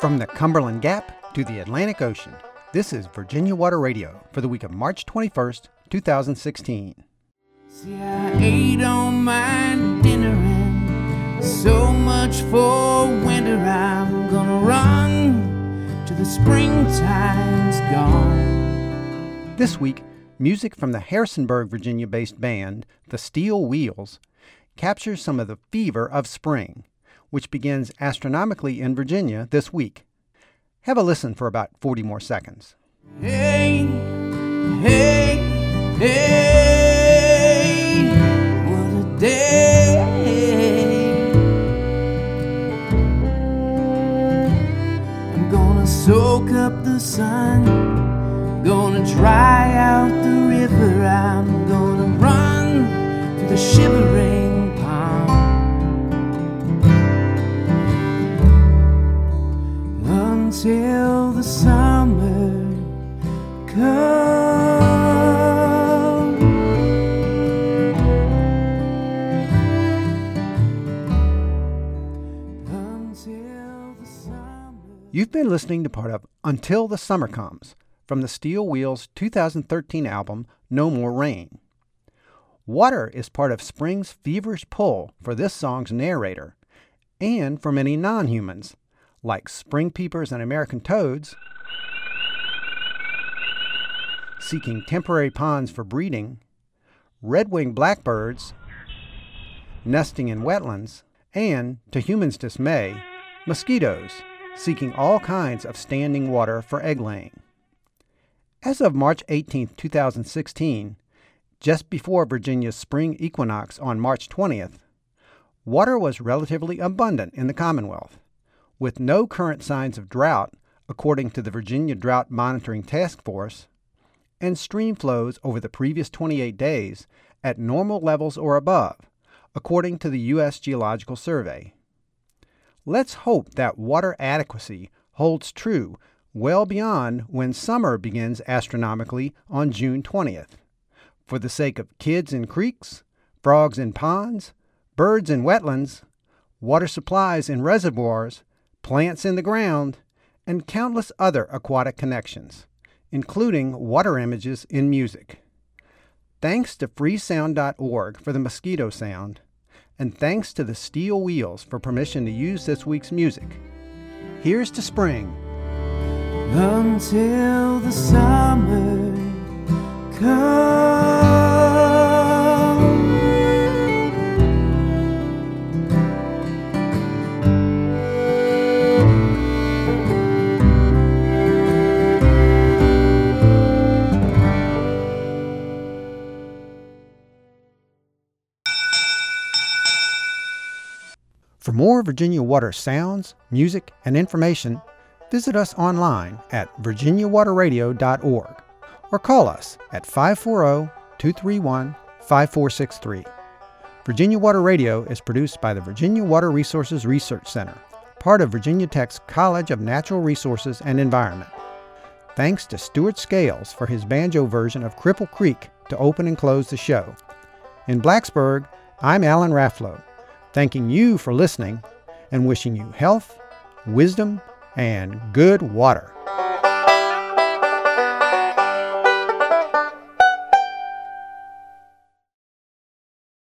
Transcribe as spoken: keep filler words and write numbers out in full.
From the Cumberland Gap to the Atlantic Ocean, this is Virginia Water Radio for the week of March twenty-first, two thousand sixteen. See, I ate on my dinner and so much for winter. I'm gonna run till the springtime's gone. This week, music from the Harrisonburg, Virginia-based band, the Steel Wheels, captures some of the fever of spring, which begins astronomically in Virginia this week. Have a listen for about forty more seconds. Hey, hey, hey, what a day. I'm gonna soak up the sun, gonna dry out the river. I'm gonna run to the shivering pond until the summer comes. Until the summer. You've been listening to part of Until the Summer Comes from the Steel Wheels' two thousand thirteen album, No More Rain. Water is part of spring's feverish pull for this song's narrator, and for many non-humans, like spring peepers and American toads, seeking temporary ponds for breeding, red-winged blackbirds, nesting in wetlands, and, to humans' dismay, mosquitoes, seeking all kinds of standing water for egg-laying. As of March eighteenth, two thousand sixteen, just before Virginia's spring equinox on March twentieth, water was relatively abundant in the Commonwealth, with no current signs of drought, according to the Virginia Drought Monitoring Task Force, and stream flows over the previous twenty-eight days at normal levels or above, according to the U S Geological Survey. Let's hope that water adequacy holds true well beyond when summer begins astronomically on June twentieth, for the sake of kids in creeks, frogs in ponds, birds in wetlands, water supplies in reservoirs, plants in the ground, and countless other aquatic connections, including water images in music. Thanks to free sound dot org for the mosquito sound, and thanks to the Steel Wheels for permission to use this week's music. Here's to spring. Until the summer comes. For more Virginia Water sounds, music, and information, visit us online at virginia water radio dot org or call us at five four zero, two three one, five four six three. Virginia Water Radio is produced by the Virginia Water Resources Research Center, part of Virginia Tech's College of Natural Resources and Environment. Thanks to Stuart Scales for his banjo version of Cripple Creek to open and close the show. In Blacksburg, I'm Alan Rafflow, thanking you for listening and wishing you health, wisdom, and good water.